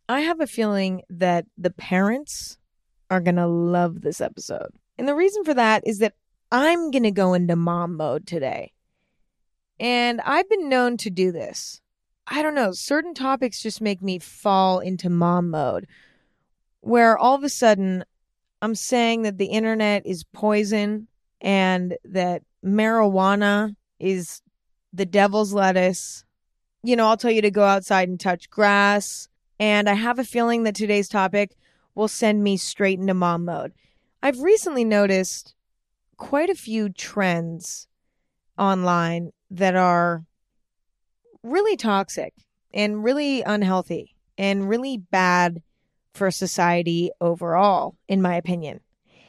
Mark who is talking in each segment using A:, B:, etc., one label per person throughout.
A: I have a feeling that the parents are going to love this episode. And the reason for that is that I'm going to go into mom mode today. And I've been known to do this. I don't know, certain topics just make me fall into mom mode, where all of a sudden I'm saying that the internet is poison and that marijuana is the devil's lettuce. I'll tell you to go outside and touch grass. And I have a feeling that today's topic will send me straight into mom mode. I've recently noticed quite a few trends online that are really toxic and really unhealthy and really bad for society overall, in my opinion.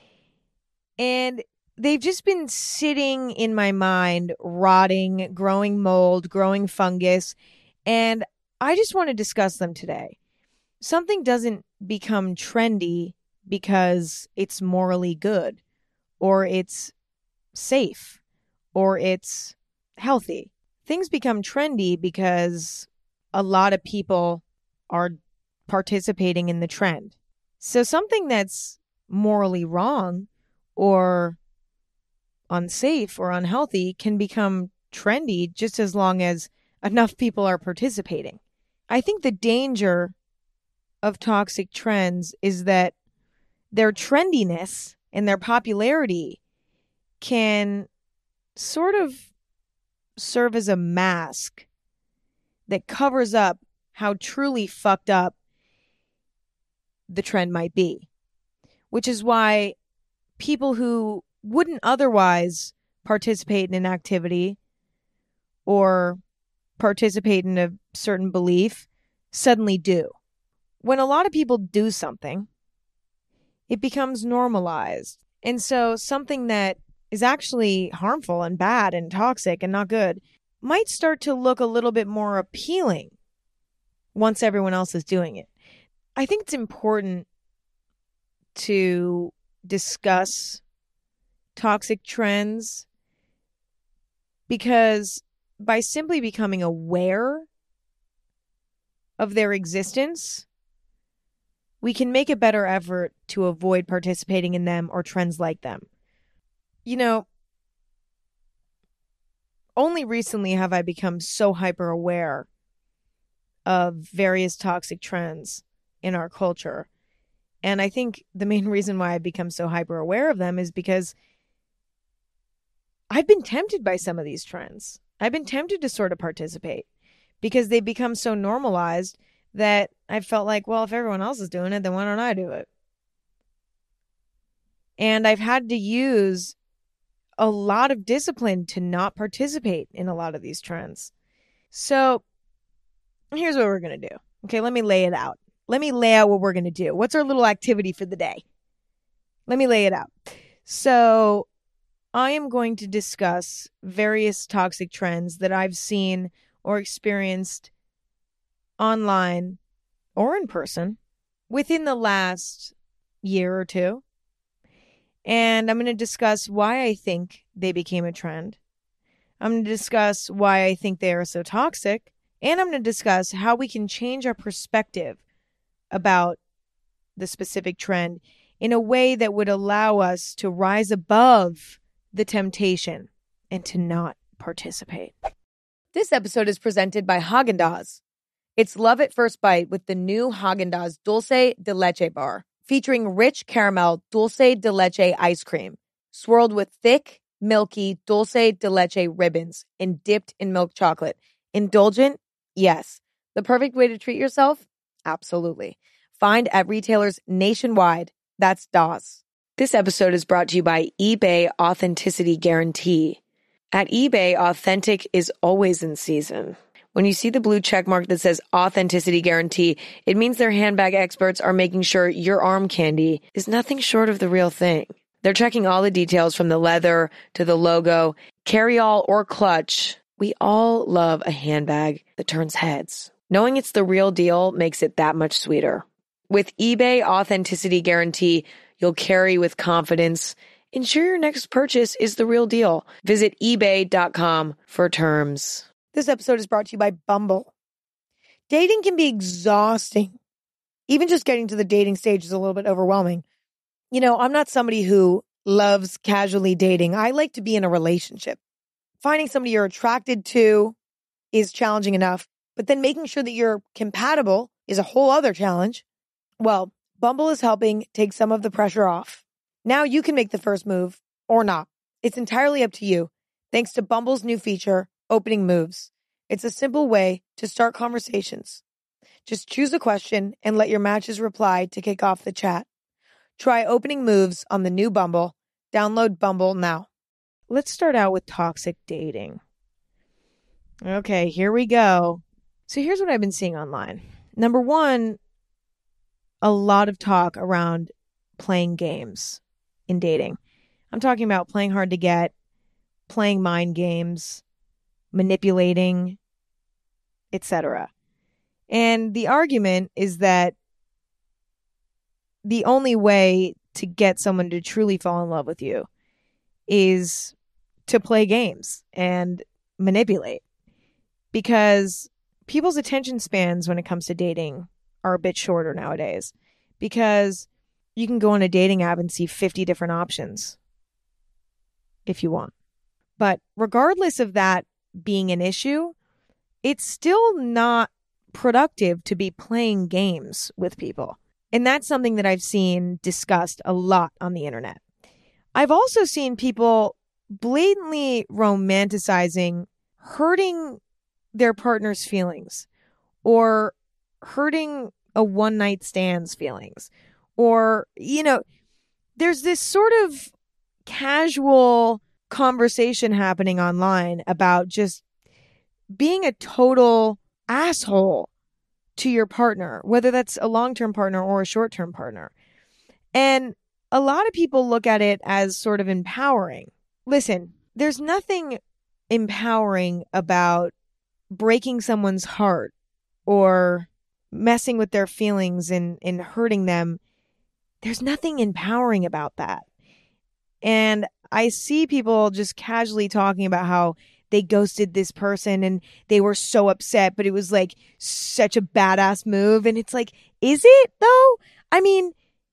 A: And they've just been sitting in my mind, rotting, growing mold, growing fungus, and I just want to discuss them today. Something doesn't become trendy because it's morally good, or it's safe, or it's healthy. Things become trendy because a lot of people are participating in the trend. So something that's morally wrong or unsafe or unhealthy can become trendy just as long as enough people are participating. I think the danger of toxic trends is that their trendiness and their popularity can sort of serve as a mask that covers up how truly fucked up the trend might be, which is why people who wouldn't otherwise participate in an activity or participate in a certain belief suddenly do. When a lot of people do something, it becomes normalized. And so something that is actually harmful and bad and toxic and not good might start to look a little bit more appealing once everyone else is doing it. I think it's important to discuss toxic trends because by simply becoming aware of their existence, we can make a better effort to avoid participating in them or trends like them. Only recently have I become so hyper aware of various toxic trends in our culture. And I think the main reason why I've become so hyper aware of them is because I've been tempted by some of these trends. I've been tempted to sort of participate because they become so normalized that I felt like, well, if everyone else is doing it, then why don't I do it? And I've had to use a lot of discipline to not participate in a lot of these trends. So here's what we're going to do. Okay, let me lay it out. Let me lay out what we're going to do. What's our little activity for the day? Let me lay it out. So I am going to discuss various toxic trends that I've seen or experienced online or in person within the last year or two. And I'm going to discuss why I think they became a trend. I'm going to discuss why I think they are so toxic. And I'm going to discuss how we can change our perspective about the specific trend in a way that would allow us to rise above the temptation and to not participate. This episode is presented by Haagen-Dazs. It's love at first bite with the new Haagen-Dazs Dulce de Leche bar, featuring rich caramel dulce de leche ice cream, swirled with thick, milky dulce de leche ribbons and dipped in milk chocolate. Indulgent? Yes. The perfect way to treat yourself? Absolutely. Find at retailers nationwide. That's DAS. This episode is brought to you by eBay Authenticity Guarantee. At eBay, authentic is always in season. When you see the blue check mark that says Authenticity Guarantee, it means their handbag experts are making sure your arm candy is nothing short of the real thing. They're checking all the details from the leather to the logo, carry-all or clutch. We all love a handbag that turns heads. Knowing it's the real deal makes it that much sweeter. With eBay Authenticity Guarantee, you'll carry with confidence. Ensure your next purchase is the real deal. Visit ebay.com for terms. This episode is brought to you by Bumble. Dating can be exhausting. Even just getting to the dating stage is a little bit overwhelming. You know, I'm not somebody who loves casually dating. I like to be in a relationship. Finding somebody you're attracted to is challenging enough, but then making sure that you're compatible is a whole other challenge. Well, Bumble is helping take some of the pressure off. Now you can make the first move or not. It's entirely up to you, thanks to Bumble's new feature, Opening Moves. It's a simple way to start conversations. Just choose a question and let your matches reply to kick off the chat. Try Opening Moves on the new Bumble. Download Bumble now. Let's start out with toxic dating. Okay, here we go. So here's what I've been seeing online. Number one, a lot of talk around playing games in dating. I'm talking about playing hard to get, playing mind games, manipulating, etc. And the argument is that the only way to get someone to truly fall in love with you is to play games and manipulate. Because people's attention spans when it comes to dating are a bit shorter nowadays. Because you can go on a dating app and see 50 different options if you want. But regardless of that being an issue, it's still not productive to be playing games with people. And that's something that I've seen discussed a lot on the internet. I've also seen people blatantly romanticizing hurting their partner's feelings or hurting a one-night stand's feelings. Or, you know, there's this sort of casual conversation happening online about just being a total asshole to your partner, whether that's a long-term partner or a short-term partner. And a lot of people look at it as sort of empowering. Listen, there's nothing empowering about breaking someone's heart or messing with their feelings and hurting them. There's nothing empowering about that. And I see people just casually talking about how they ghosted this person and they were so upset, but it was like such a badass move. And it's like, is it though? I mean,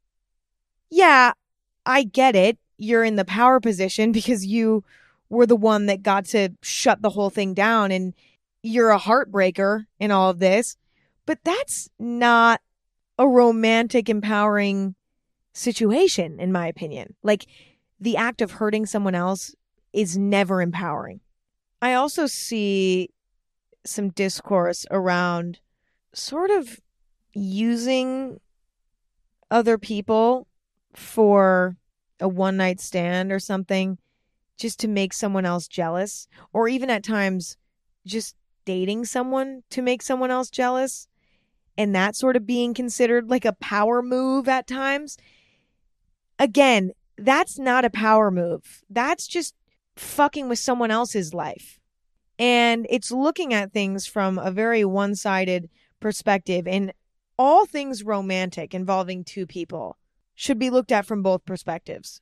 A: yeah, I get it. You're in the power position because you were the one that got to shut the whole thing down and you're a heartbreaker in all of this. But that's not a romantic, empowering situation, in my opinion. Like, the act of hurting someone else is never empowering. I also see some discourse around sort of using other people for a one-night stand or something just to make someone else jealous, or even at times just dating someone to make someone else jealous, and that sort of being considered like a power move at times. Again, that's not a power move. That's just fucking with someone else's life. And it's looking at things from a very one-sided perspective. And all things romantic involving two people should be looked at from both perspectives.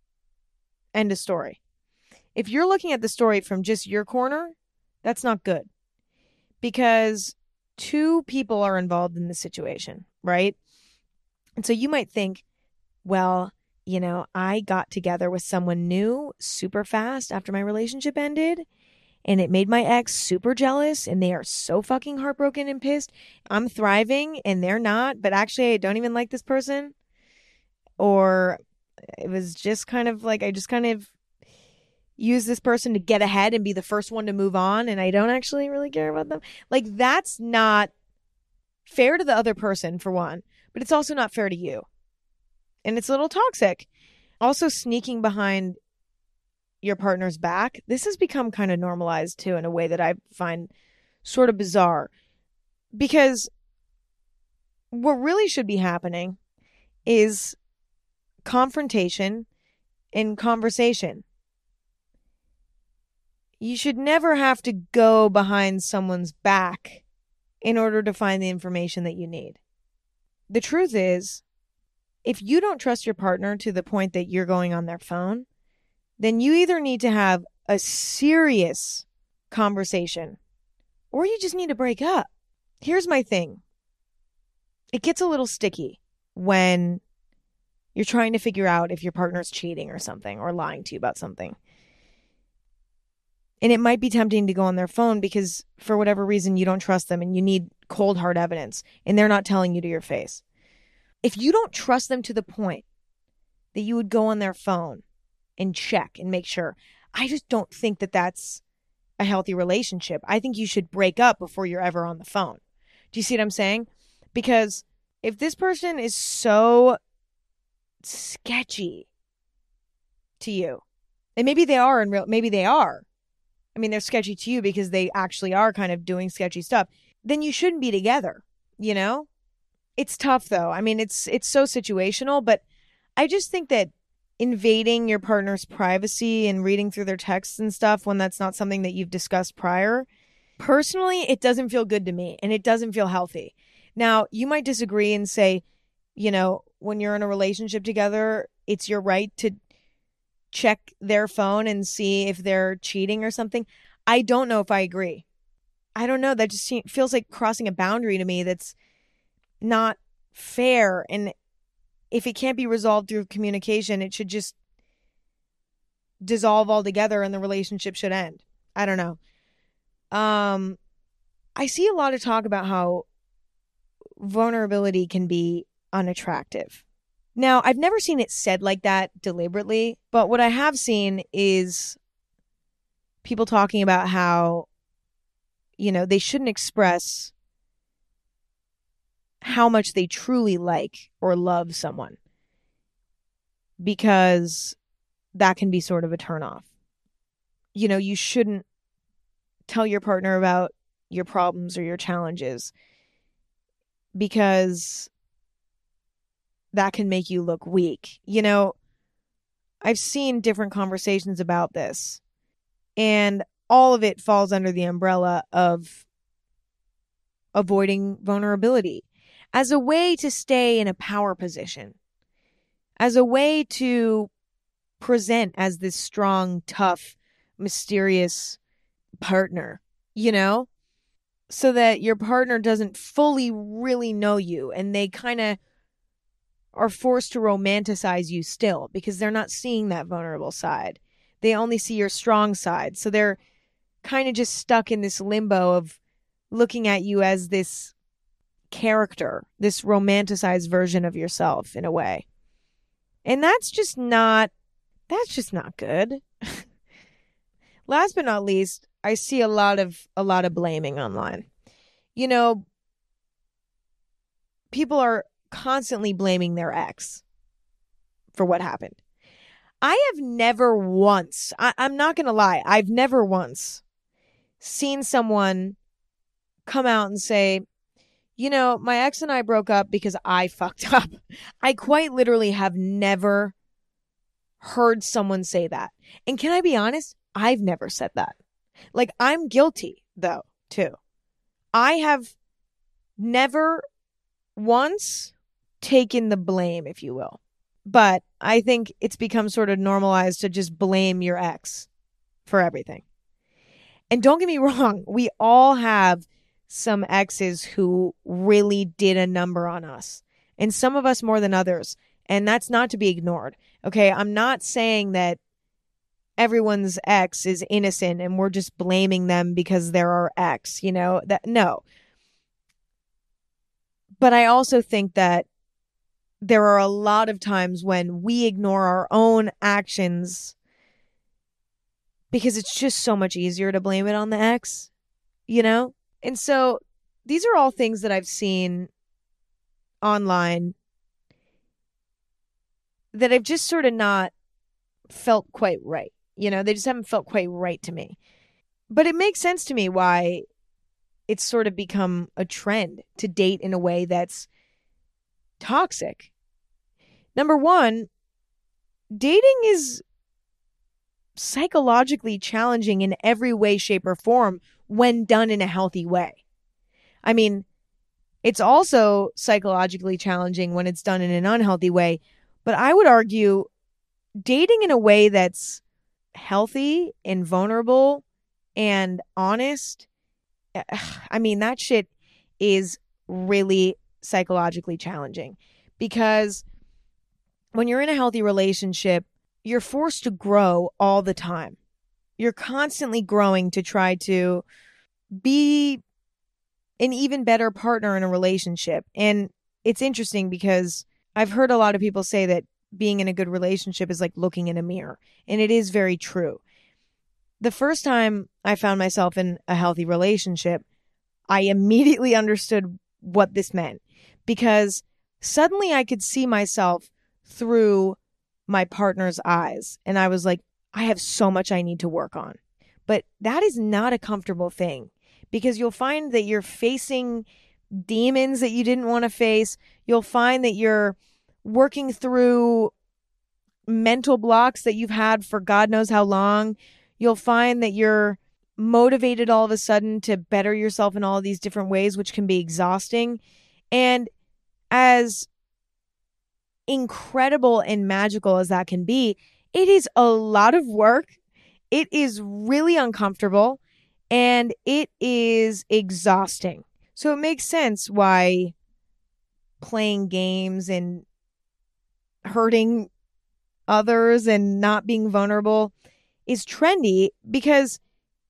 A: End of story. If you're looking at the story from just your corner, that's not good. Because two people are involved in the situation, right? And so you might think, well, you know, I got together with someone new super fast after my relationship ended, and it made my ex super jealous, and they are so fucking heartbroken and pissed. I'm thriving and they're not, but actually I don't even like this person. Or it was just kind of like, I just kind of use this person to get ahead and be the first one to move on, and I don't actually really care about them. Like, that's not fair to the other person, for one, but it's also not fair to you. And it's a little toxic. Also, sneaking behind your partner's back. This has become kind of normalized too, in a way that I find sort of bizarre. Because what really should be happening is confrontation and conversation. You should never have to go behind someone's back in order to find the information that you need. The truth is, if you don't trust your partner to the point that you're going on their phone, then you either need to have a serious conversation or you just need to break up. Here's my thing. it gets a little sticky when you're trying to figure out if your partner's cheating or something or lying to you about something. And it might be tempting to go on their phone because for whatever reason you don't trust them and you need cold hard evidence and they're not telling you to your face. If you don't trust them to the point that you would go on their phone and check and make sure, I just don't think that that's a healthy relationship. I think you should break up before you're ever on the phone. Do you see what I'm saying? Because if this person is so sketchy to you, and maybe they are maybe they are. I mean, they're sketchy to you because they actually are kind of doing sketchy stuff. Then you shouldn't be together, you know? It's tough though. I mean, it's so situational, but I just think that invading your partner's privacy and reading through their texts and stuff when that's not something that you've discussed prior, personally, it doesn't feel good to me and it doesn't feel healthy. Now, you might disagree and say, you know, when you're in a relationship together, it's your right to check their phone and see if they're cheating or something. I don't know if I agree. I don't know. That just feels like crossing a boundary to me that's not fair. And if it can't be resolved through communication, it should just dissolve altogether and the relationship should end. I don't know. I see a lot of talk about how vulnerability can be unattractive. Now, I've never seen it said like that deliberately, but what I have seen is people talking about how, you know, they shouldn't express how much they truly like or love someone because that can be sort of a turnoff. You know, you shouldn't tell your partner about your problems or your challenges because that can make you look weak. You know, I've seen different conversations about this, and all of it falls under the umbrella of avoiding vulnerability as a way to stay in a power position, as a way to present as this strong, tough, mysterious partner, you know, so that your partner doesn't fully really know you and they kind of are forced to romanticize you still because they're not seeing that vulnerable side. They only see your strong side. So they're kind of just stuck in this limbo of looking at you as this character, this romanticized version of yourself in a way. And that's just not good. Last but not least, I see a lot of blaming online. You know, people are constantly blaming their ex for what happened. I have never once, I'm not going to lie, I've never once seen someone come out and say, you know, my ex and I broke up because I fucked up. I quite literally have never heard someone say that. And can I be honest? I've never said that. Like, I'm guilty, though, too. I have never once taken the blame, if you will. But I think it's become sort of normalized to just blame your ex for everything. And don't get me wrong, we all have some exes who really did a number on us. And some of us more than others. And that's not to be ignored. Okay, I'm not saying that everyone's ex is innocent and we're just blaming them because they're our ex, you know, that no. But I also think that there are a lot of times when we ignore our own actions because it's just so much easier to blame it on the ex, you know? And so these are all things that I've seen online that I've just sort of not felt quite right. You know, they just haven't felt quite right to me. But it makes sense to me why it's sort of become a trend to date in a way that's toxic. Number one, dating is psychologically challenging in every way, shape, or form when done in a healthy way. I mean, it's also psychologically challenging when it's done in an unhealthy way. But I would argue dating in a way that's healthy and vulnerable and honest, I mean, that shit is really psychologically challenging because when you're in a healthy relationship, you're forced to grow all the time. You're constantly growing to try to be an even better partner in a relationship. And it's interesting because I've heard a lot of people say that being in a good relationship is like looking in a mirror. And it is very true. The first time I found myself in a healthy relationship, I immediately understood what this meant because suddenly I could see myself through my partner's eyes. And I was like, I have so much I need to work on. But that is not a comfortable thing because you'll find that you're facing demons that you didn't want to face. You'll find that you're working through mental blocks that you've had for God knows how long. You'll find that you're motivated all of a sudden to better yourself in all of these different ways, which can be exhausting. And as incredible and magical as that can be, it is a lot of work. It is really uncomfortable and it is exhausting. So it makes sense why playing games and hurting others and not being vulnerable is trendy because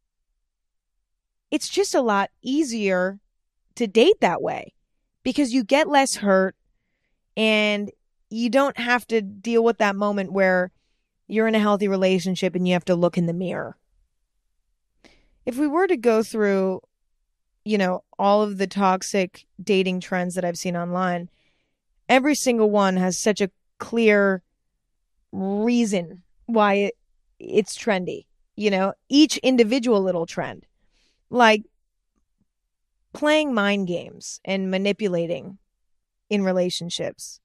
A: it's just a lot easier to date that way because you get less hurt and you don't have to deal with that moment where you're in a healthy relationship and you have to look in the mirror. If we were to go through, all of the toxic dating trends that I've seen online, every single one has such a clear reason why it's trendy. Each individual little trend, like playing mind games and manipulating in relationships,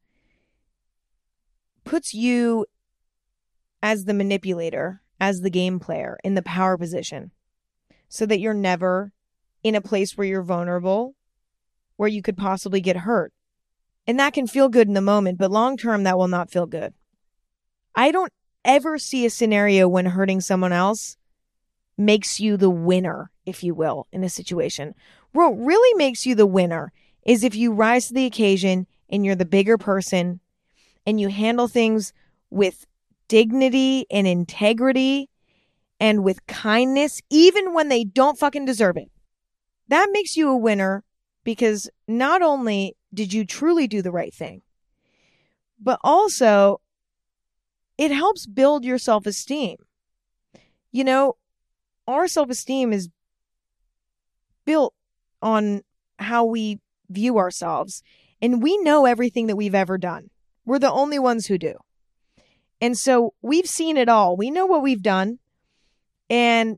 A: puts you as the manipulator, as the game player in the power position so that you're never in a place where you're vulnerable, where you could possibly get hurt. And that can feel good in the moment, but long term, that will not feel good. I don't ever see a scenario when hurting someone else makes you the winner, if you will, in a situation. What really makes you the winner is if you rise to the occasion and you're the bigger person and you handle things with dignity and integrity and with kindness, even when they don't fucking deserve it. That makes you a winner because not only did you truly do the right thing, but also it helps build your self-esteem. Our self-esteem is built on how we view ourselves, and we know everything that we've ever done. We're the only ones who do. And so we've seen it all. We know what we've done. And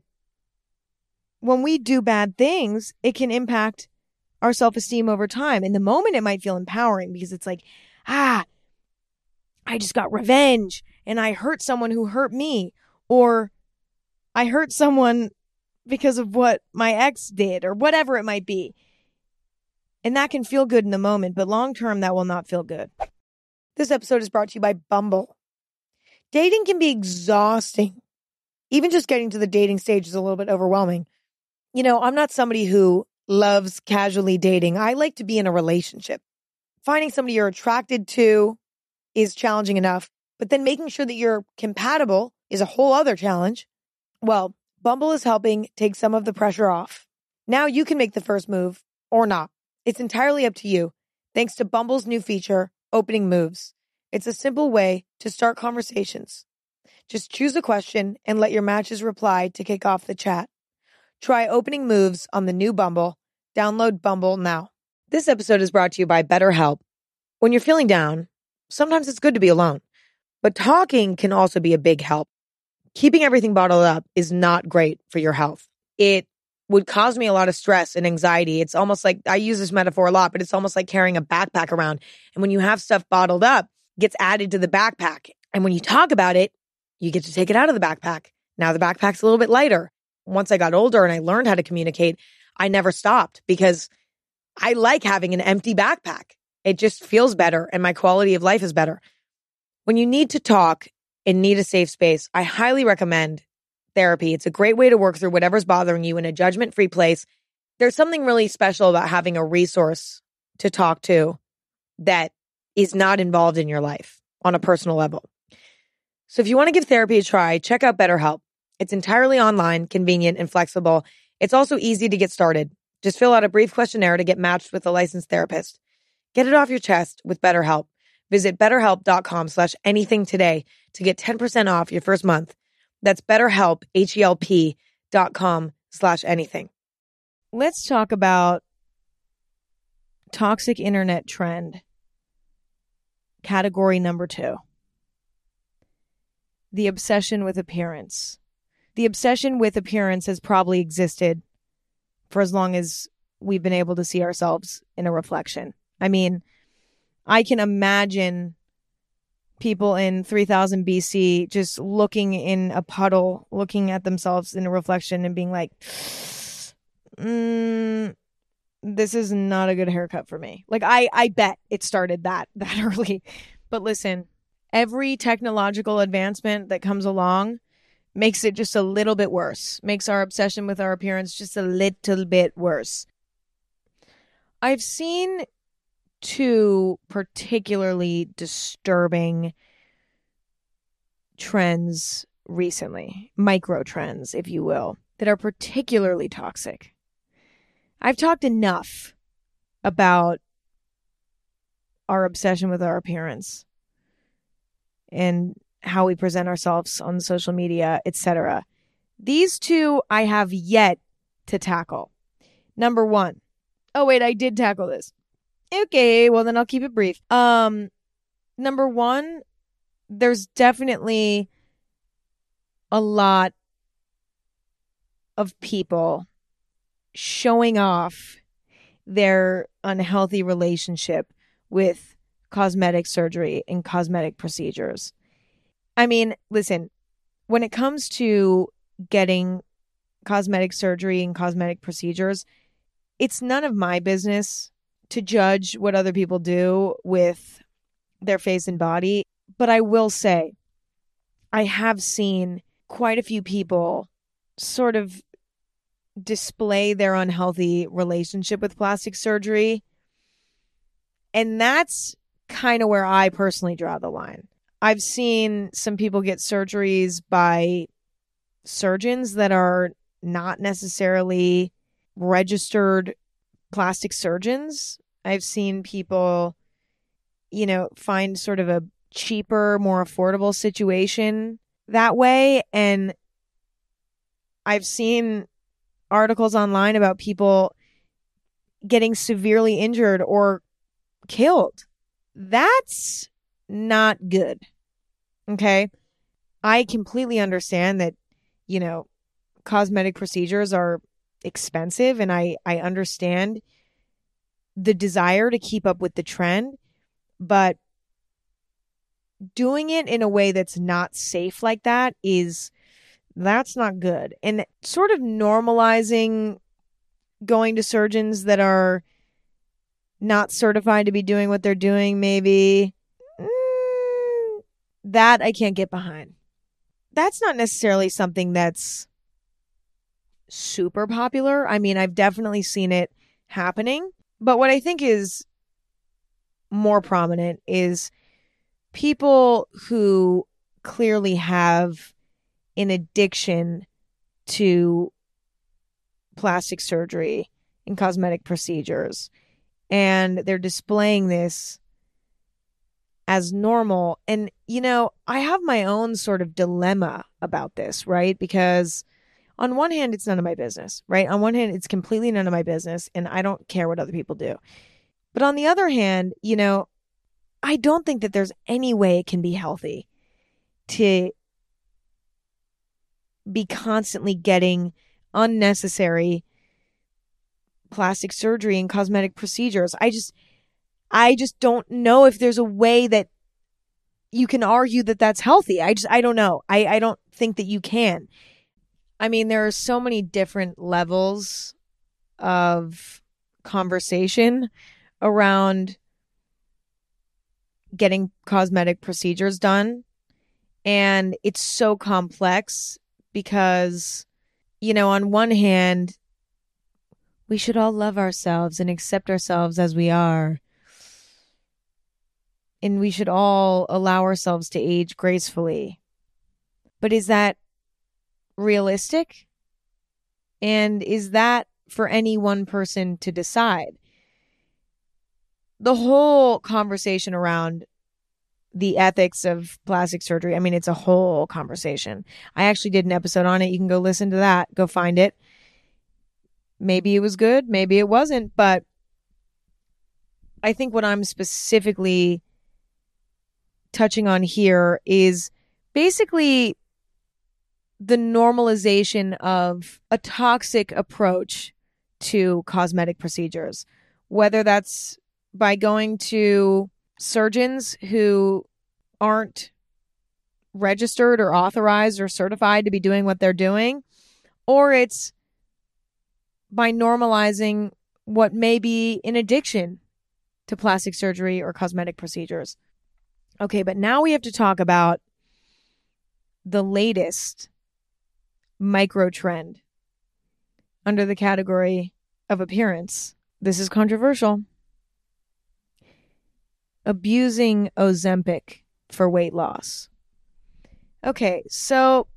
A: when we do bad things, it can impact our self-esteem over time. In the moment, it might feel empowering because it's like, I just got revenge and I hurt someone who hurt me, or I hurt someone because of what my ex did, or whatever it might be. And that can feel good in the moment, but long term, that will not feel good. This episode is brought to you by Bumble. Dating can be exhausting. Even just getting to the dating stage is a little bit overwhelming. I'm not somebody who loves casually dating. I like to be in a relationship. Finding somebody you're attracted to is challenging enough, but then making sure that you're compatible is a whole other challenge. Well, Bumble is helping take some of the pressure off. Now you can make the first move or not. It's entirely up to you, thanks to Bumble's new feature, Opening Moves. It's a simple way to start conversations. Just choose a question and let your matches reply to kick off the chat. Try Opening Moves on the new Bumble. Download Bumble now. This episode is brought to you by BetterHelp. When you're feeling down, sometimes it's good to be alone, but talking can also be a big help. Keeping everything bottled up is not great for your health. It would cause me a lot of stress and anxiety. It's almost like, I use this metaphor a lot, but it's almost like carrying a backpack around. And when you have stuff bottled up, it gets added to the backpack. And when you talk about it, you get to take it out of the backpack. Now the backpack's a little bit lighter. Once I got older and I learned how to communicate, I never stopped because I like having an empty backpack. It just feels better and my quality of life is better. When you need to talk and need a safe space, I highly recommend therapy. It's a great way to work through whatever's bothering you in a judgment-free place. There's something really special about having a resource to talk to that is not involved in your life on a personal level. So if you want to give therapy a try, check out BetterHelp. It's entirely online, convenient, and flexible. It's also easy to get started. Just fill out a brief questionnaire to get matched with a licensed therapist. Get it off your chest with BetterHelp. Visit betterhelp.com/anything today to get 10% off your first month. That's BetterHelp, HELP.com/anything. Let's talk about toxic internet trend. Category number 2. The obsession with appearance. The obsession with appearance has probably existed for as long as we've been able to see ourselves in a reflection. I mean, I can imagine people in 3000 BC just looking in a puddle, looking at themselves in a reflection and being like, this is not a good haircut for me. Like, I bet it started that early. But listen, every technological advancement that comes along makes it just a little bit worse, makes our obsession with our appearance just a little bit worse. I've seen 2 particularly disturbing trends recently, micro trends, if you will, that are particularly toxic. I've talked enough about our obsession with our appearance and how we present ourselves on social media, etc. These 2 I have yet to tackle. Number 1. Oh, wait, I did tackle this. Okay, well, then I'll keep it brief. Number 1, there's definitely a lot of people showing off their unhealthy relationship with cosmetic surgery and cosmetic procedures. I mean, listen, when it comes to getting cosmetic surgery and cosmetic procedures, it's none of my business to judge what other people do with their face and body. But I will say, I have seen quite a few people sort of display their unhealthy relationship with plastic surgery. And that's kind of where I personally draw the line. I've seen some people get surgeries by surgeons that are not necessarily registered plastic surgeons. I've seen people, find sort of a cheaper, more affordable situation that way. And I've seen articles online about people getting severely injured or killed. That's not good. Okay? I completely understand that, cosmetic procedures are expensive, and I understand the desire to keep up with the trend, but doing it in a way that's not safe like that's not good. And sort of normalizing going to surgeons that are not certified to be doing what they're doing, maybe, that I can't get behind. That's not necessarily something that's super popular. I mean, I've definitely seen it happening. But what I think is more prominent is people who clearly have an addiction to plastic surgery and cosmetic procedures. And they're displaying this as normal. And, I have my own sort of dilemma about this, right? Because on one hand, it's none of my business, right? On one hand, it's completely none of my business, and I don't care what other people do. But on the other hand, I don't think that there's any way it can be healthy to be constantly getting unnecessary plastic surgery and cosmetic procedures. I just don't know if there's a way that you can argue that that's healthy. I don't know. I don't think that you can. I mean, there are so many different levels of conversation around getting cosmetic procedures done. And it's so complex because, on one hand, We should all love ourselves and accept ourselves as we are. And we should all allow ourselves to age gracefully. But is that realistic? And is that for any one person to decide? The whole conversation around the ethics of plastic surgery, I mean, it's a whole conversation. I actually did an episode on it. You can go listen to that. Go find it. Maybe it was good. Maybe it wasn't. But I think what I'm specifically touching on here is basically the normalization of a toxic approach to cosmetic procedures, whether that's by going to surgeons who aren't registered or authorized or certified to be doing what they're doing, or it's by normalizing what may be an addiction to plastic surgery or cosmetic procedures. Okay, but now we have to talk about the latest micro trend under the category of appearance. This is controversial. Abusing Ozempic for weight loss. Okay, so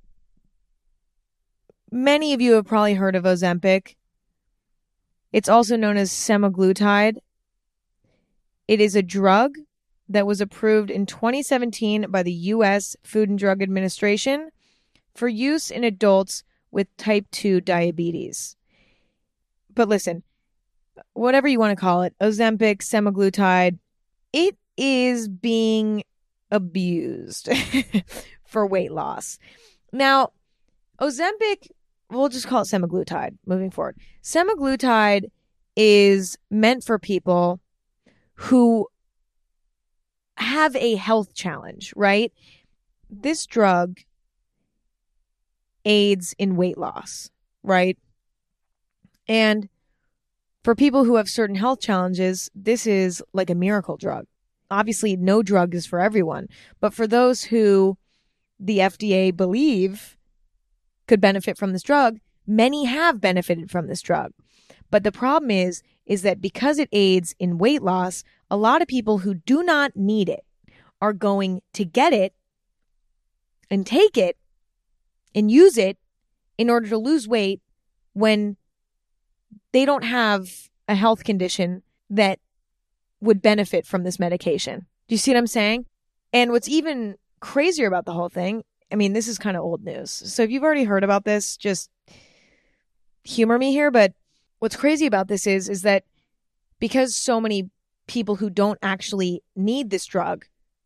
A: many of you have probably heard of Ozempic. It's also known as semaglutide. It is a drug that was approved in 2017 by the U.S. Food and Drug Administration for use in adults with type 2 diabetes. But listen, whatever you want to call it, Ozempic, semaglutide, it is being abused for weight loss. Now, Ozempic, we'll just call it semaglutide moving forward. Semaglutide is meant for people who have a health challenge, right? This drug aids in weight loss, right? And for people who have certain health challenges, this is like a miracle drug. Obviously, no drug is for everyone, but for those who the FDA believe could benefit from this drug, many have benefited from this drug. But the problem is that because it aids in weight loss, a lot of people who do not need it are going to get it and take it and use it in order to lose weight when they don't have a health condition that would benefit from this medication. Do you see what I'm saying? And what's even crazier about the whole thing, I mean, this is kind of old news. So if you've already heard about this, just humor me here. But what's crazy about this is that because so many people who don't actually need this drug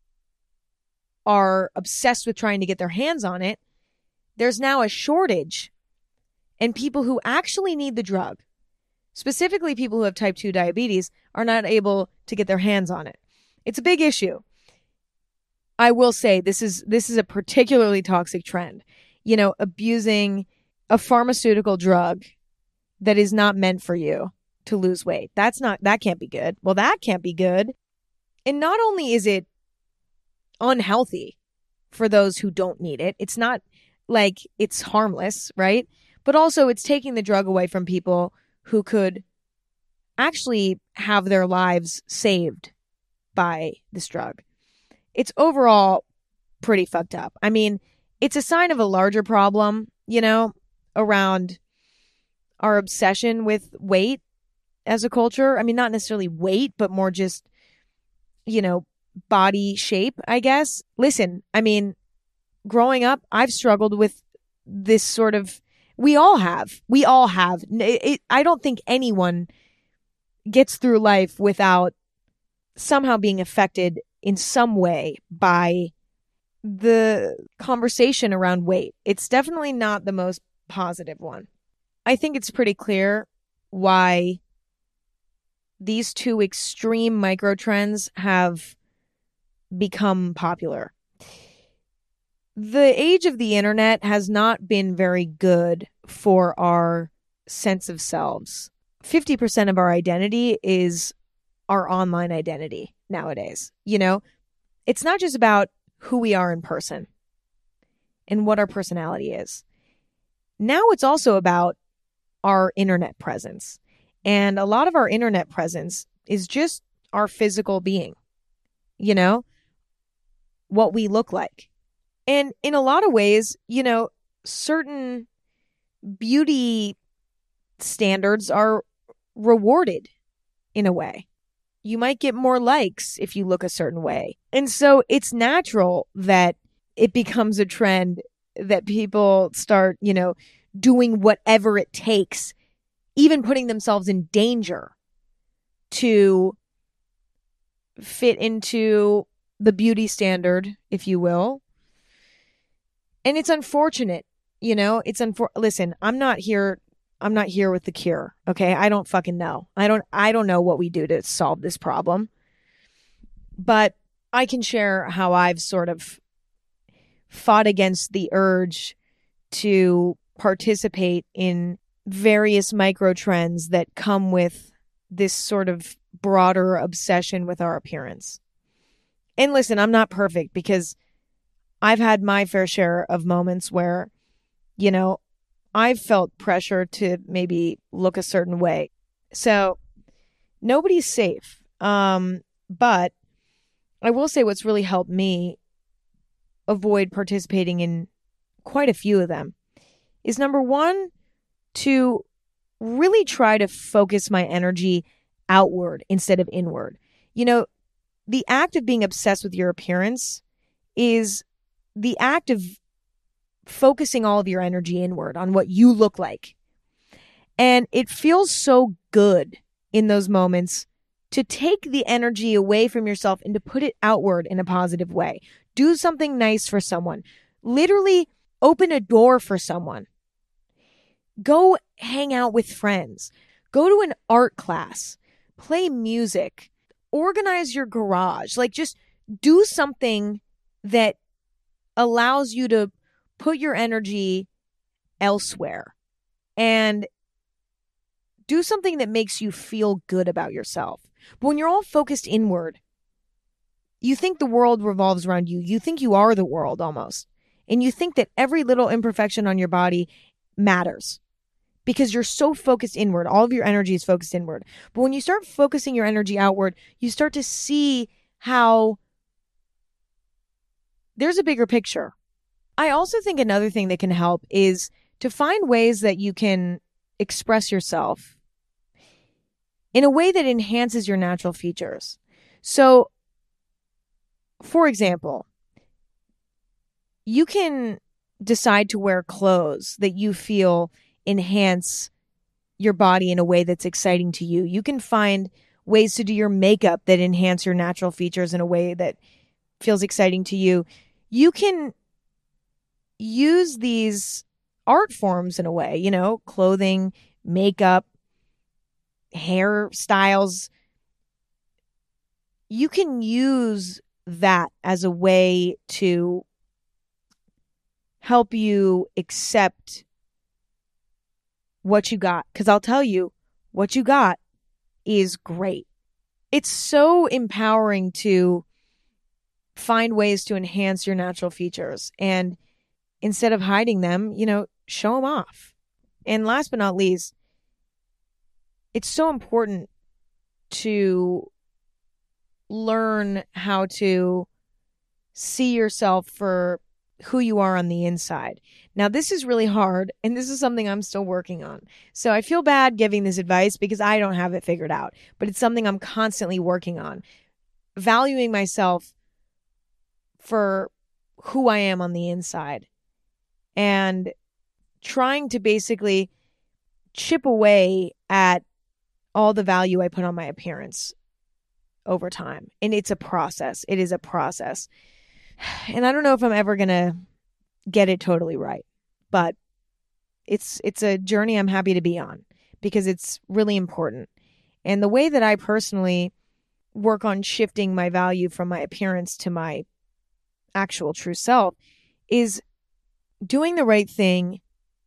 A: are obsessed with trying to get their hands on it, there's now a shortage. And people who actually need the drug, specifically people who have type 2 diabetes, are not able to get their hands on it. It's a big issue. I will say this is a particularly toxic trend. You know, abusing a pharmaceutical drug that is not meant for you to lose weight. That can't be good. Well, that can't be good. And not only is it unhealthy for those who don't need it, it's not like it's harmless, right? But also it's taking the drug away from people who could actually have their lives saved by this drug. It's overall pretty fucked up. I mean, it's a sign of a larger problem, you know, around our obsession with weight as a culture. I mean, not necessarily weight, but more just, you know, body shape, I guess. Listen, I mean, growing up, I've struggled with this sort of, we all have. I don't think anyone gets through life without somehow being affected in some way by the conversation around weight. It's definitely not the most positive one. I think it's pretty clear why these two extreme microtrends have become popular. The age of the internet has not been very good for our sense of selves. 50% of our identity is our online identity nowadays. You know, it's not just about who we are in person and what our personality is. Now it's also about our internet presence. And a lot of our internet presence is just our physical being, what we look like. And in a lot of ways, certain beauty standards are rewarded in a way. You might get more likes if you look a certain way. And so it's natural that it becomes a trend that people start, doing whatever it takes, even putting themselves in danger to fit into the beauty standard, if you will. And it's unfortunate, listen, I'm not here with the cure. Okay. I don't fucking know. I don't know what we do to solve this problem, but I can share how I've sort of fought against the urge to participate in various micro trends that come with this sort of broader obsession with our appearance. And listen, I'm not perfect because I've had my fair share of moments where, I've felt pressure to maybe look a certain way. So nobody's safe. But I will say what's really helped me avoid participating in quite a few of them is, number one, to really try to focus my energy outward instead of inward. The act of being obsessed with your appearance is the act of focusing all of your energy inward on what you look like. And it feels so good in those moments to take the energy away from yourself and to put it outward in a positive way. Do something nice for someone. Literally open a door for someone. Go hang out with friends. Go to an art class. Play music. Organize your garage. Just do something that allows you to put your energy elsewhere, and do something that makes you feel good about yourself. But when you're all focused inward, you think the world revolves around you. You think you are the world almost. And you think that every little imperfection on your body matters because you're so focused inward. All of your energy is focused inward. But when you start focusing your energy outward, you start to see how there's a bigger picture. I also think another thing that can help is to find ways that you can express yourself in a way that enhances your natural features. So, for example, you can decide to wear clothes that you feel enhance your body in a way that's exciting to you. You can find ways to do your makeup that enhance your natural features in a way that feels exciting to you. You can use these art forms in a way, clothing, makeup, hairstyles. You can use that as a way to help you accept what you got. Because I'll tell you, what you got is great. It's so empowering to find ways to enhance your natural features. And instead of hiding them, show them off. And last but not least, it's so important to learn how to see yourself for who you are on the inside. Now, this is really hard, and this is something I'm still working on. So I feel bad giving this advice because I don't have it figured out, but it's something I'm constantly working on. Valuing myself for who I am on the inside and trying to basically chip away at all the value I put on my appearance over time. And it's a process. It is a process. And I don't know if I'm ever going to get it totally right, but it's a journey I'm happy to be on because it's really important. And the way that I personally work on shifting my value from my appearance to my actual true self is doing the right thing,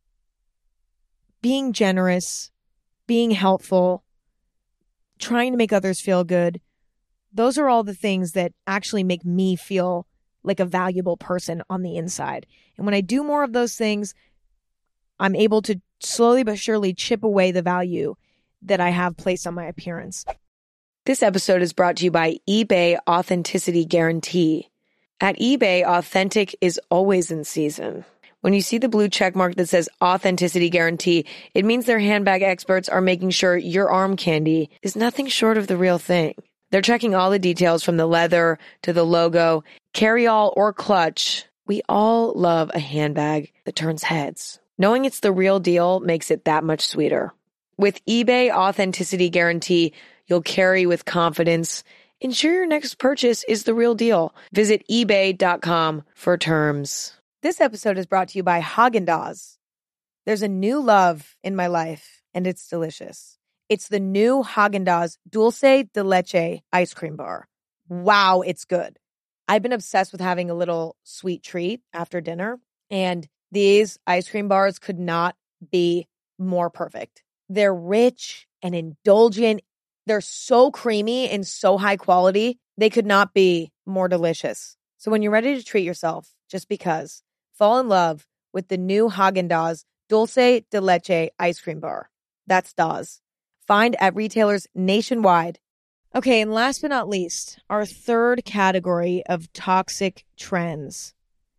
A: being generous, being helpful, trying to make others feel good. Those are all the things that actually make me feel like a valuable person on the inside. And when I do more of those things, I'm able to slowly but surely chip away the value that I have placed on my appearance. This episode is brought to you by eBay Authenticity Guarantee. At eBay, authentic is always in season. When you see the blue check mark that says Authenticity Guarantee, it means their handbag experts are making sure your arm candy is nothing short of the real thing. They're checking all the details from the leather to the logo, carry-all or clutch. We all love a handbag that turns heads. Knowing it's the real deal makes it that much sweeter. With eBay Authenticity Guarantee, you'll carry with confidence. Ensure your next purchase is the real deal. Visit ebay.com for terms. This episode is brought to you by Haagen-Dazs. There's a new love in my life, and it's delicious. It's the new Haagen-Dazs Dulce de Leche ice cream bar. Wow, it's good. I've been obsessed with having a little sweet treat after dinner, and these ice cream bars could not be more perfect. They're rich and indulgent. They're so creamy and so high quality. They could not be more delicious. So when you're ready to treat yourself, just because, fall in love with the new Haagen-Dazs Dulce de Leche ice cream bar. That's Dazs. Find at retailers nationwide. Okay, and last but not least, our third category of toxic trends.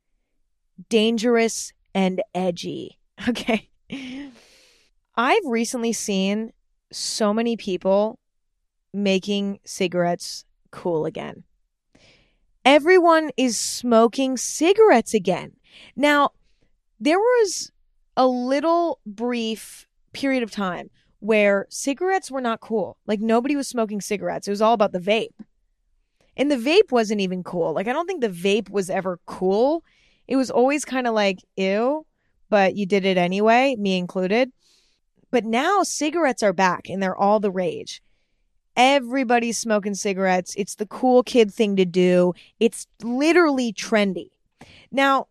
A: Dangerous and edgy. Okay. I've recently seen so many people making cigarettes cool again. Everyone is smoking cigarettes again. Now, there was a little brief period of time where cigarettes were not cool. Like, nobody was smoking cigarettes. It was all about the vape. And the vape wasn't even cool. Like, I don't think the vape was ever cool. It was always kind of like, ew, but you did it anyway, me included. But now cigarettes are back and they're all the rage. Everybody's smoking cigarettes. It's the cool kid thing to do. It's literally trendy. Now,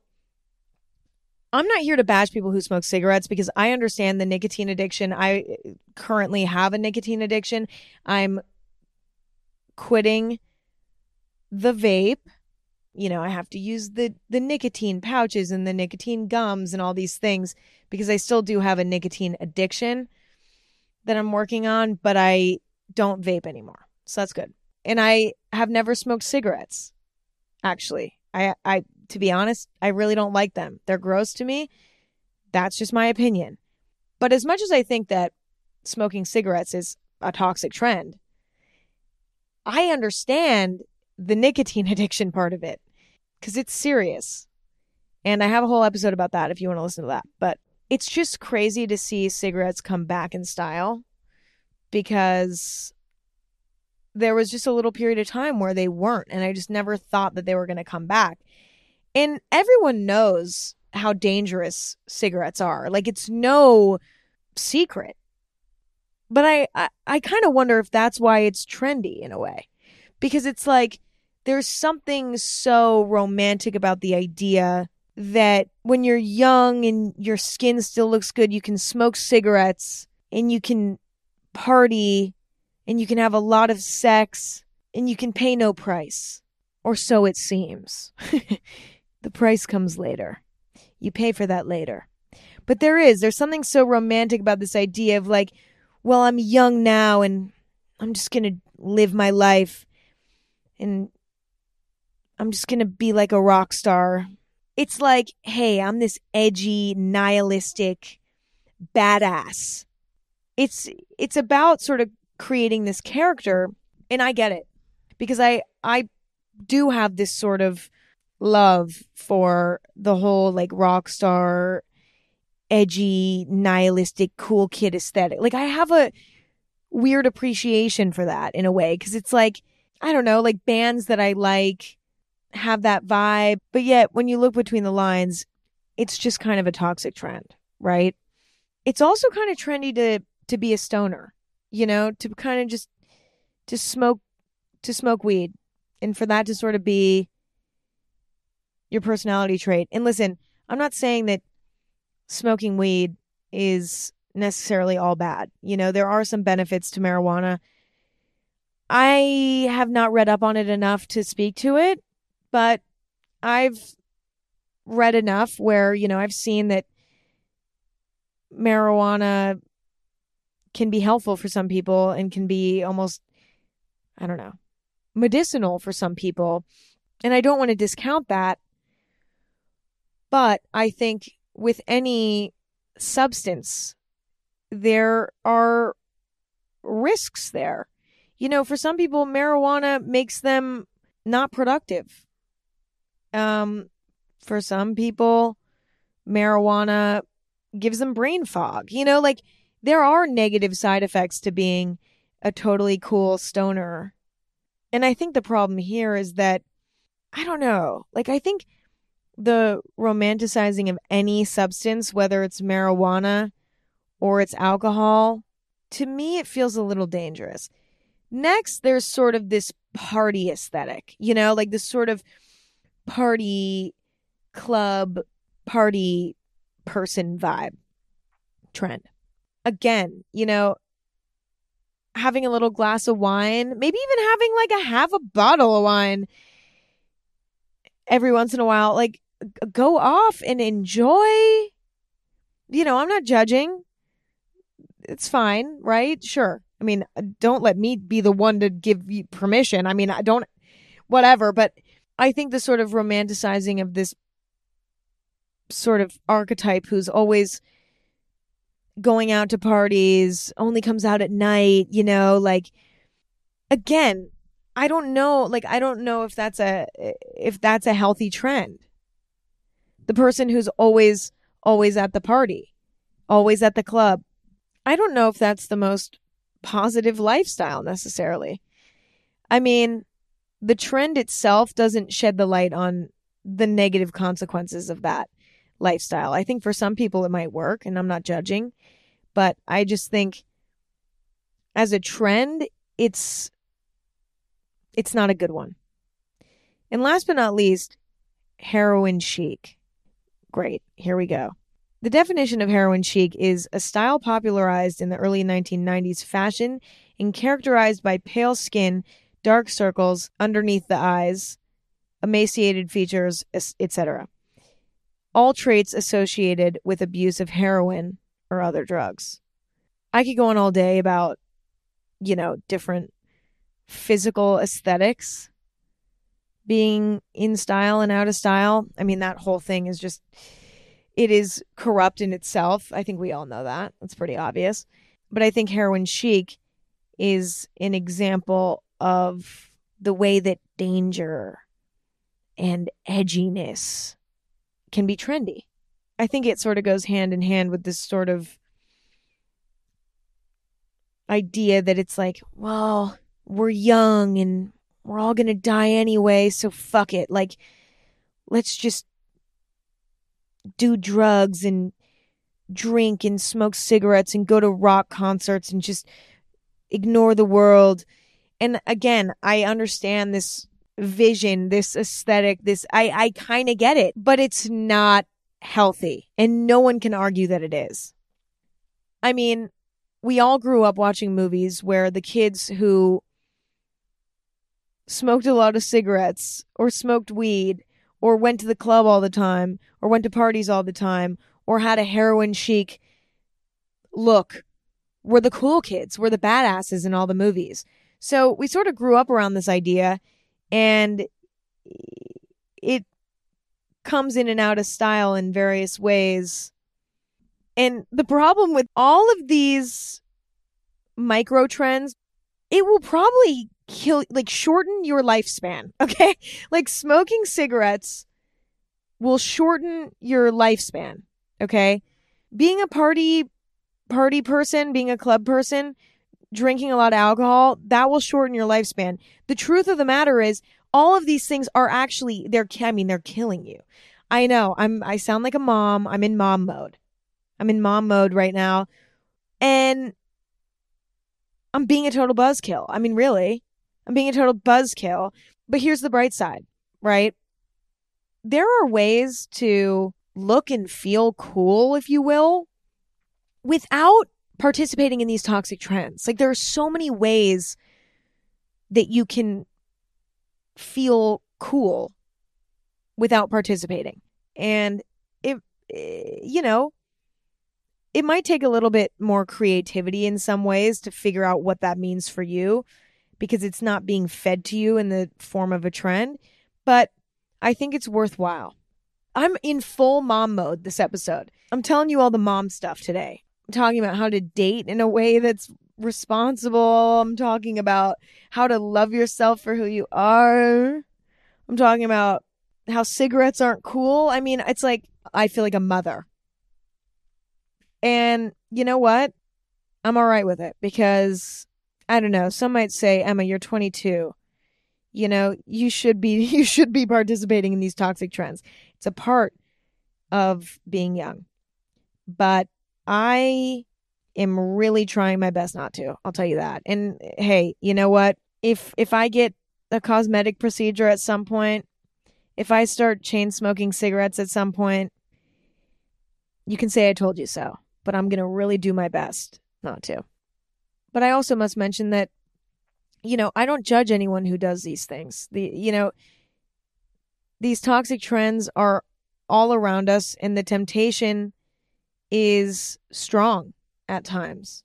A: I'm not here to bash people who smoke cigarettes because I understand the nicotine addiction. I currently have a nicotine addiction. I'm quitting the vape. You know, I have to use the nicotine pouches and the nicotine gums and all these things because I still do have a nicotine addiction that I'm working on, but I don't vape anymore. So that's good. And I have never smoked cigarettes, actually. I to be honest, I really don't like them. They're gross to me. That's just my opinion. But as much as I think that smoking cigarettes is a toxic trend, I understand the nicotine addiction part of it because it's serious. And I have a whole episode about that if you want to listen to that. But it's just crazy to see cigarettes come back in style because there was just a little period of time where they weren't. And I just never thought that they were going to come back. And everyone knows how dangerous cigarettes are. Like, it's no secret. But I kind of wonder if that's why it's trendy in a way. Because it's like there's something so romantic about the idea that when you're young and your skin still looks good, you can smoke cigarettes and you can party and you can have a lot of sex and you can pay no price. Or so it seems. The price comes later. You pay for that later. But there's something so romantic about this idea of like, well, I'm young now and I'm just going to live my life and I'm just going to be like a rock star. It's like, hey, I'm this edgy, nihilistic badass. It's about sort of creating this character, and I get it because I do have this sort of love for the whole like rock star, edgy, nihilistic, cool kid aesthetic. Like, I have a weird appreciation for that in a way because it's like, I don't know, like bands that I like have that vibe, but yet when you look between the lines, it's just kind of a toxic trend, right? It's also kind of trendy to be a stoner, you know, to kind of just to smoke weed, and for that to sort of be your personality trait. And listen, I'm not saying that smoking weed is necessarily all bad. You know, there are some benefits to marijuana. I have not read up on it enough to speak to it, but I've read enough where, you know, I've seen that marijuana can be helpful for some people and can be almost, I don't know, medicinal for some people. And I don't want to discount that. But I think with any substance, there are risks there. For some people, marijuana makes them not productive. For some people, marijuana gives them brain fog. There are negative side effects to being a totally cool stoner. And I think the problem here is that, I don't know, I think the romanticizing of any substance, whether it's marijuana or it's alcohol, to me, it feels a little dangerous. Next, there's sort of this party aesthetic, this sort of party club, party person vibe trend. Again, having a little glass of wine, maybe even having a half a bottle of wine every once in a while, go off and enjoy. I'm not judging. It's fine, right? Sure. I mean, don't let me be the one to give you permission. I mean, I don't, whatever. But I think the sort of romanticizing of this sort of archetype who's always going out to parties, only comes out at night, again, I don't know. I don't know if that's a healthy trend. The person who's always at the party, always at the club. I don't know if that's the most positive lifestyle necessarily. I mean, the trend itself doesn't shed the light on the negative consequences of that lifestyle. I think for some people it might work, and I'm not judging, but I just think as a trend, it's not a good one. And last but not least, heroin chic. Great. Here we go. The definition of heroin chic is a style popularized in the early 1990s fashion and characterized by pale skin, dark circles underneath the eyes, emaciated features, etc. All traits associated with abuse of heroin or other drugs. I could go on all day about, different physical aesthetics being in style and out of style. I mean, that whole thing is just, it is corrupt in itself. I think we all know that. It's pretty obvious. But I think heroin chic is an example of the way that danger and edginess can be trendy. I think it sort of goes hand in hand with this sort of idea that it's well, we're young and we're all going to die anyway, so fuck it. Let's just do drugs and drink and smoke cigarettes and go to rock concerts and just ignore the world. And again, I understand this vision, this aesthetic, I kind of get it, but it's not healthy. And no one can argue that it is. I mean, we all grew up watching movies where the kids who smoked a lot of cigarettes or smoked weed or went to the club all the time or went to parties all the time or had a heroin chic look were the cool kids, were the badasses in all the movies. So we sort of grew up around this idea, and it comes in and out of style in various ways. And the problem with all of these micro trends, it will probably shorten your lifespan. Okay. Smoking cigarettes will shorten your lifespan. Okay. Being a party person, being a club person, drinking a lot of alcohol, that will shorten your lifespan. The truth of the matter is all of these things are actually, they're killing you. I know I sound like a mom. I'm in mom mode. Right now. And I'm being a total buzzkill. I mean, really, I'm being a total buzzkill. But here's the bright side, right? There are ways to look and feel cool, if you will, without participating in these toxic trends. There are so many ways that you can feel cool without participating. And if, it might take a little bit more creativity in some ways to figure out what that means for you, because it's not being fed to you in the form of a trend. But I think it's worthwhile. I'm in full mom mode this episode. I'm telling you all the mom stuff today. I'm talking about how to date in a way that's responsible. I'm talking about how to love yourself for who you are. I'm talking about how cigarettes aren't cool. I mean, it's like I feel like a mother. And you know what? I'm all right with it because, I don't know, some might say, Emma, you're 22. You know, you should be participating in these toxic trends. It's a part of being young. But I am really trying my best not to. I'll tell you that. And hey, you know what? If I get a cosmetic procedure at some point, if I start chain smoking cigarettes at some point, you can say I told you so. But I'm going to really do my best not to. But I also must mention that, you know, I don't judge anyone who does these things. These toxic trends are all around us, and the temptation is strong at times.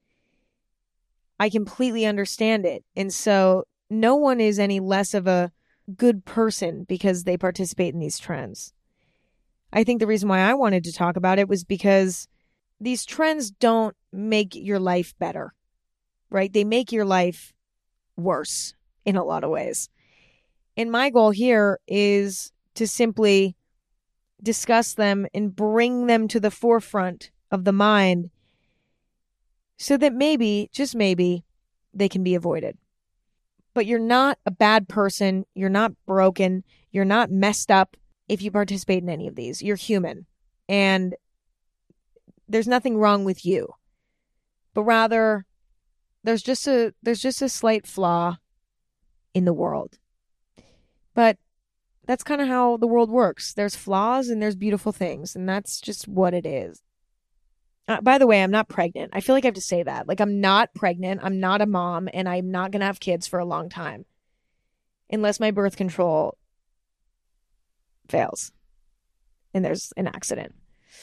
A: I completely understand it. And so no one is any less of a good person because they participate in these trends. I think the reason why I wanted to talk about it was because these trends don't make your life better, right? They make your life worse in a lot of ways. And my goal here is to simply discuss them and bring them to the forefront of the mind so that maybe, just maybe, they can be avoided. But you're not a bad person. You're not broken. You're not messed up if you participate in any of these. You're human. And there's nothing wrong with you. But rather, there's just a slight flaw in the world. But that's kind of how the world works. There's flaws and there's beautiful things, and that's just what it is. By the way, I'm not pregnant. I feel like I have to say that. Like, I'm not pregnant. I'm not a mom, and I'm not going to have kids for a long time. Unless my birth control fails and there's an accident.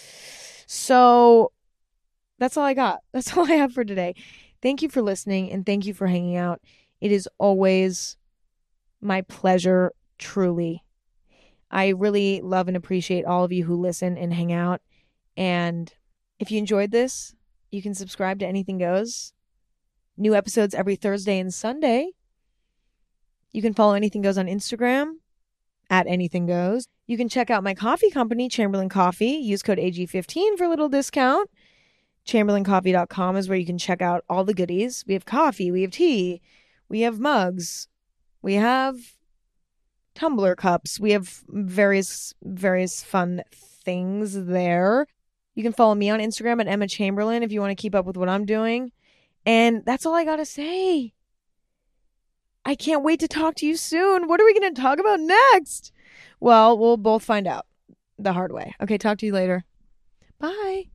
A: So that's all I got. That's all I have for today. Thank you for listening, and thank you for hanging out. It is always my pleasure, truly. I really love and appreciate all of you who listen and hang out. And if you enjoyed this, you can subscribe to Anything Goes. New episodes every Thursday and Sunday. You can follow Anything Goes on Instagram at Anything Goes. You can check out my coffee company, Chamberlain Coffee. Use code AG15 for a little discount. ChamberlainCoffee.com is where you can check out all the goodies. We have coffee, we have tea, we have mugs, we have tumbler cups, we have various fun things there. You can follow me on Instagram at Emma Chamberlain if you want to keep up with what I'm doing. And that's all I got to say. I can't wait to talk to you soon. What are we going to talk about next? Well, we'll both find out the hard way. Okay, talk to you later. Bye.